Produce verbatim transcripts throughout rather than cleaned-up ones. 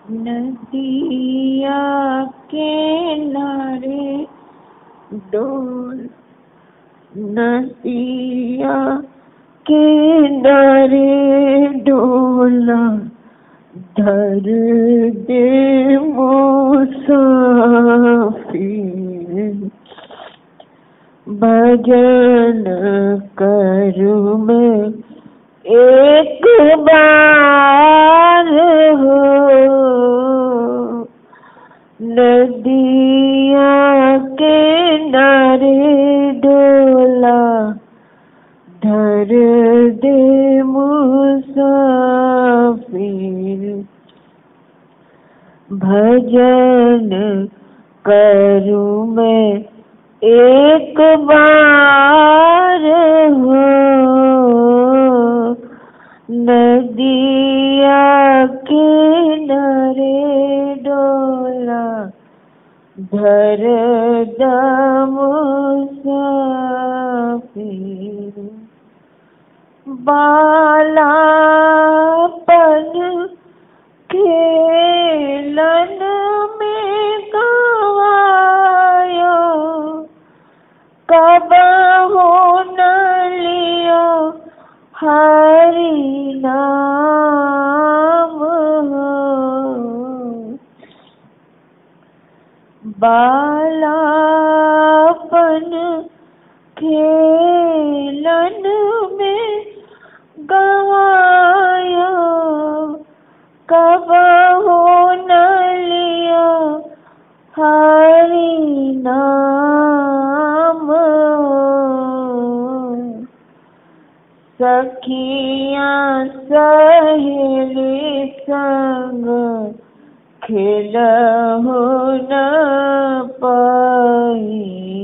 नदिया किनारे डोल, नदिया किनारे डोला, धर दे मुसाफिर। भजन करूं मैं एक बार हो, नदिया किनारे डोला, धर दे मुसाफिर। भजन करूं मैं एक बार हो, नदिया किनारे डोला, धर दे मुसाफिर। बालापन खेलन में गवायो, कबहु न लियो हरि नाम हो। बालापन खेलन में गवायो, कबहु न लियो हरि नाम। सखियां सहेली संग खेलहु न पाई,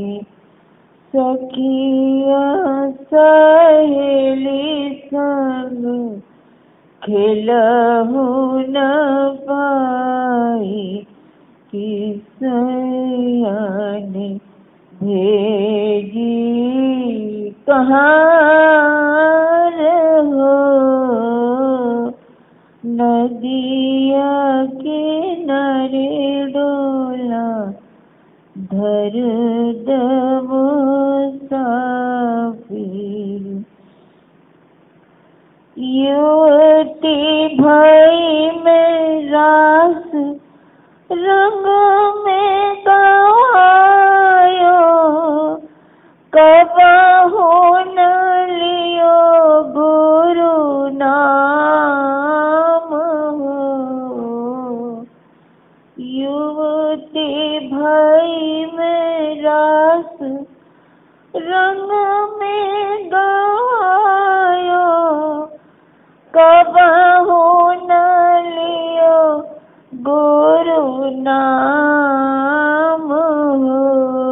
सखियां सहेली संग खेलहु न पाई। किसैया ने भेजी कहाँ हो, नदिया किनारे डोला, धर दे मुसाफिर। युवती भई में रास रंग में गवायो, कबहु न लियो गुरु नाम हो। युवती भई में रास रंग में गवायो, कबहु न लियो गुरु नाम हो।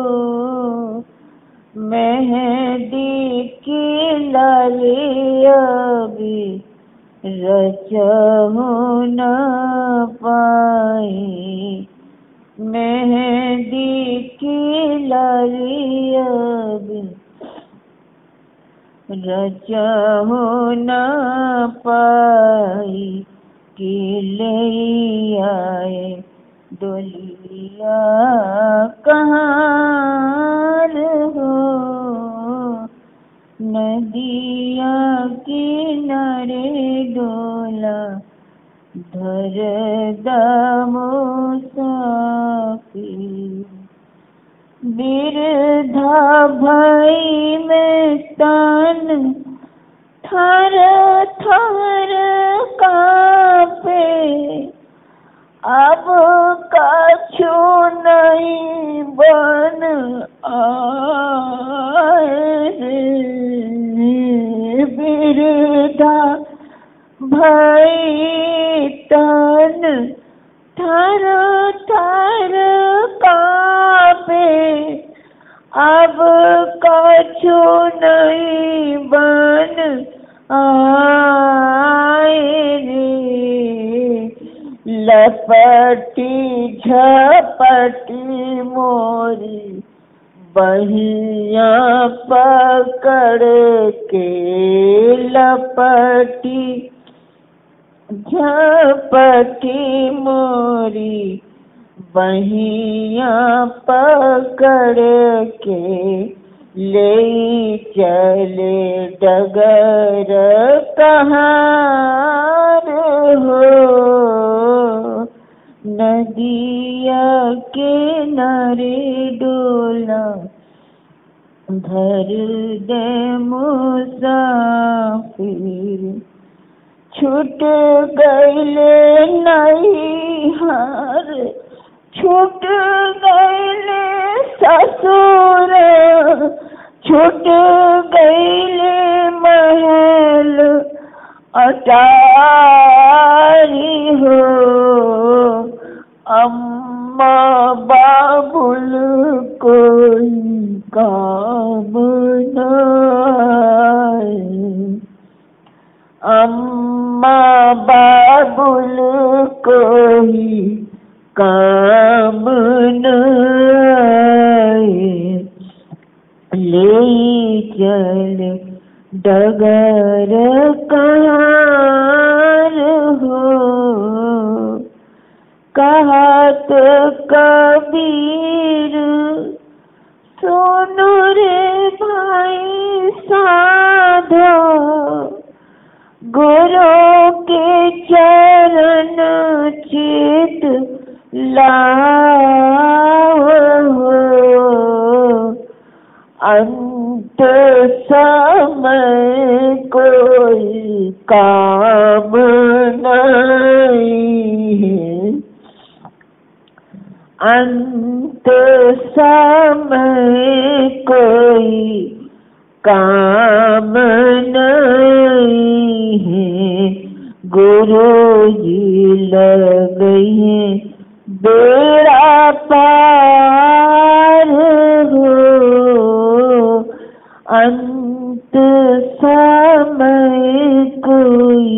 मेहंदी की लालिया भी रचहु न पाई, मेहंदी की लालिया भी रचहु न पाई। कि ले आए डोलिया कहाँ हो, नदिया किनारे डोला, धर दे मुसाफिर। बिरधा भई में तन थर थर कांपे, अब कछु नहीं बन आए। बिरधा भई तन थर थर कांपे, अब कछु नहीं बन आए रे। लपटी झपटी मोरी बहिया पकड़ के, लपटी झपटी मोरी बहिया पकड़ के ले चले डगर कहार हो। नदिया के नारे डोला धर दे मुसाफिर, छूट गईले नैहर, छूट गईले ससुर, छूट गईले महल अटारी हो। अम्मा बाबुल कोई काम नहीं, अम्मा बाबुल कोई काम नहीं। ले चल डगर कहार हो। कहत कबीर सुनु रे भाई साधो, गुरु के चरण चित लाओ। अंत समय कोई काम नहीं, अंत समय कोई काम नहीं है। गुरु जी लग गए बेड़ा पार हो। अंत समय कोई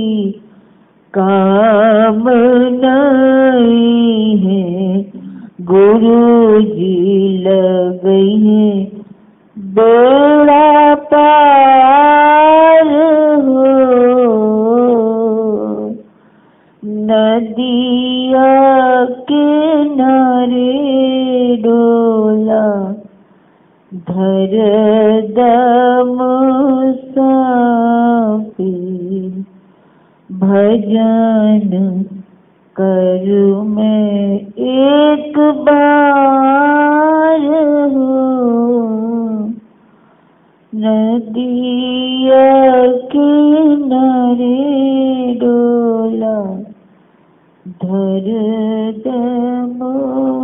काम नहीं है। गुरु जी लग गए बेड़ा पार हो। नदिया किनारे डोला धर दम मुसाफिर, भजन करू मैं एक बार हो। नदिया किनारे डोला धर दम